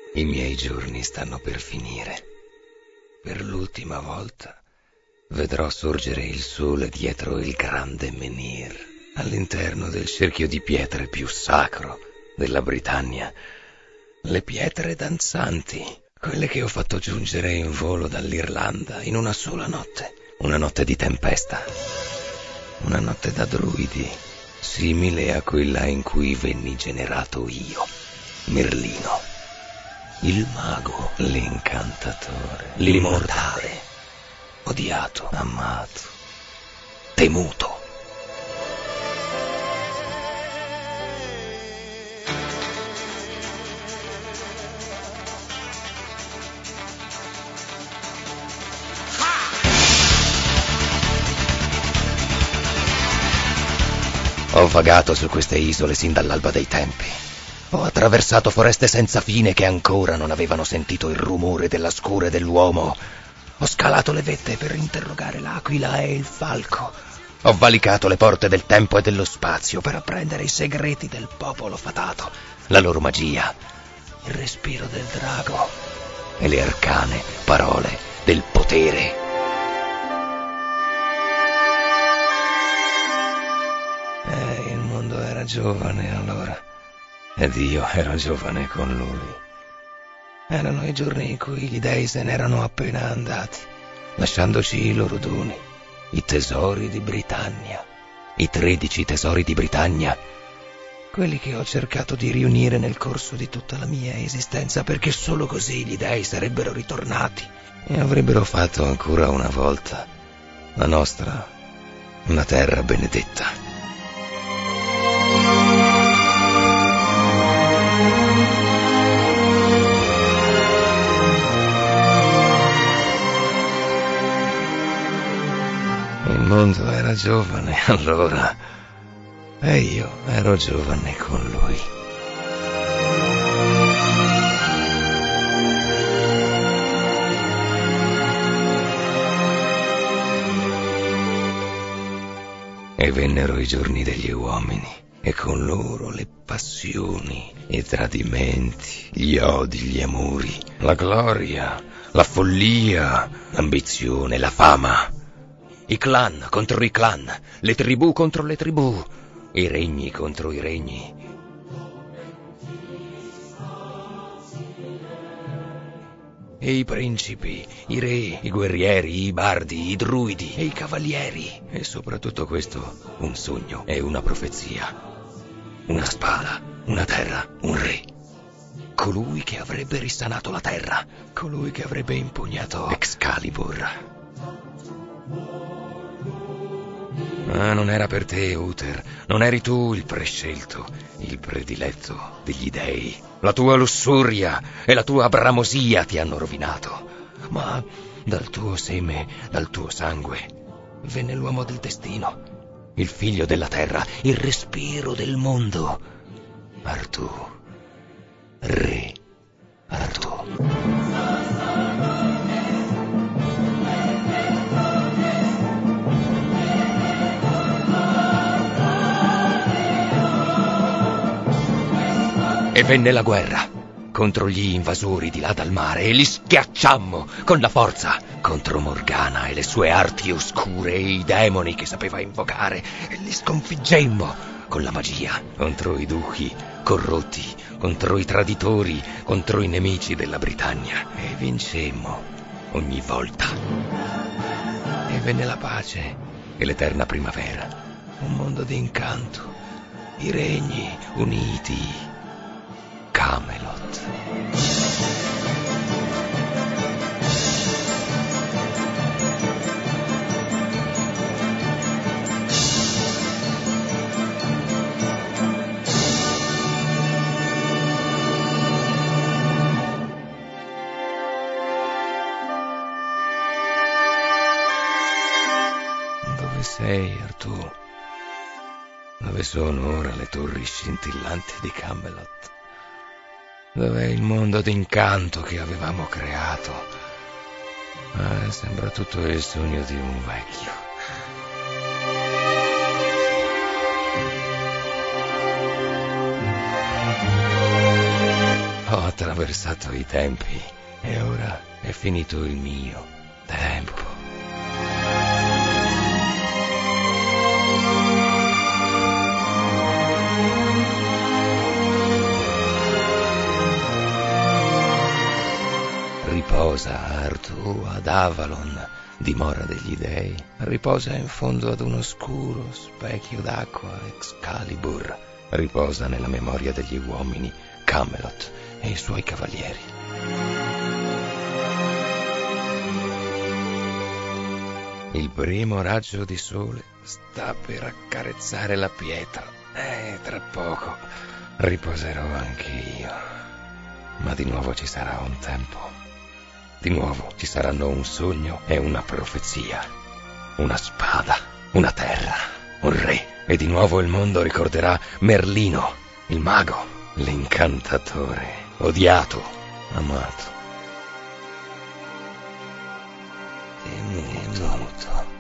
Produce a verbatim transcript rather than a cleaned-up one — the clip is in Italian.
I miei giorni stanno per finire. Per l'ultima volta vedrò sorgere il sole dietro il grande menhir, all'interno del cerchio di pietre più sacro della Britannia. Le pietre danzanti, quelle che ho fatto giungere in volo dall'Irlanda in una sola notte. Una notte di tempesta. Una notte da druidi, simile a quella in cui venni generato io, Merlino. Il mago, l'incantatore, l'immortale, odiato, amato, temuto. Ho vagato su queste isole sin dall'alba dei tempi. Ho attraversato foreste senza fine che ancora non avevano sentito il rumore della scure dell'uomo. Ho scalato le vette per interrogare l'aquila e il falco. Ho valicato le porte del tempo e dello spazio per apprendere i segreti del popolo fatato, la loro magia, il respiro del drago e le arcane parole del potere. Eh, il mondo era giovane allora. Ed io ero giovane con lui. Erano i giorni in cui gli dei se n'erano appena andati, lasciandoci i loro doni, i tesori di Britannia, i tredici tesori di Britannia, quelli che ho cercato di riunire nel corso di tutta la mia esistenza, perché solo così gli dei sarebbero ritornati e avrebbero fatto ancora una volta la nostra una terra benedetta. Il mondo era giovane allora e io ero giovane con lui. E vennero i giorni degli uomini e con loro le passioni, i tradimenti, gli odi, gli amori, la gloria, la follia, l'ambizione, la fama. I clan contro i clan, le tribù contro le tribù, i regni contro i regni. E i principi, i re, i guerrieri, i bardi, i druidi e i cavalieri. E soprattutto questo, un sogno e una profezia. Una spada, una terra, un re. Colui che avrebbe risanato la terra, colui che avrebbe impugnato Excalibur. Ah, non era per te, Uther. Non eri tu il prescelto, il prediletto degli dei. La tua lussuria e la tua bramosia ti hanno rovinato. Ma dal tuo seme, dal tuo sangue, venne l'uomo del destino, il figlio della terra, il respiro del mondo. Artù, re Artù. E venne la guerra contro gli invasori di là dal mare e li schiacciammo con la forza contro Morgana e le sue arti oscure e i demoni che sapeva invocare e li sconfiggemmo con la magia contro i duchi corrotti, contro i traditori, contro i nemici della Britannia e vincemmo ogni volta. E venne la pace e l'eterna primavera, un mondo di incanto, i regni uniti. Camelot. Dove sei, Artù? Dove sono ora le torri scintillanti di Camelot? Dov'è il mondo d'incanto che avevamo creato? Ah, sembra tutto il sogno di un vecchio. Ho attraversato i tempi e ora è finito il mio tempo. Riposa, Artù, ad Avalon, dimora degli dei. Riposa in fondo ad un oscuro specchio d'acqua, Excalibur. Riposa nella memoria degli uomini, Camelot e i suoi cavalieri. Il primo raggio di sole sta per accarezzare la pietra e tra poco riposerò anche io. Ma di nuovo ci sarà un tempo. Di nuovo ci saranno un sogno e una profezia, una spada, una terra, un re, e di nuovo il mondo ricorderà Merlino, il mago, l'incantatore, odiato, amato, temuto.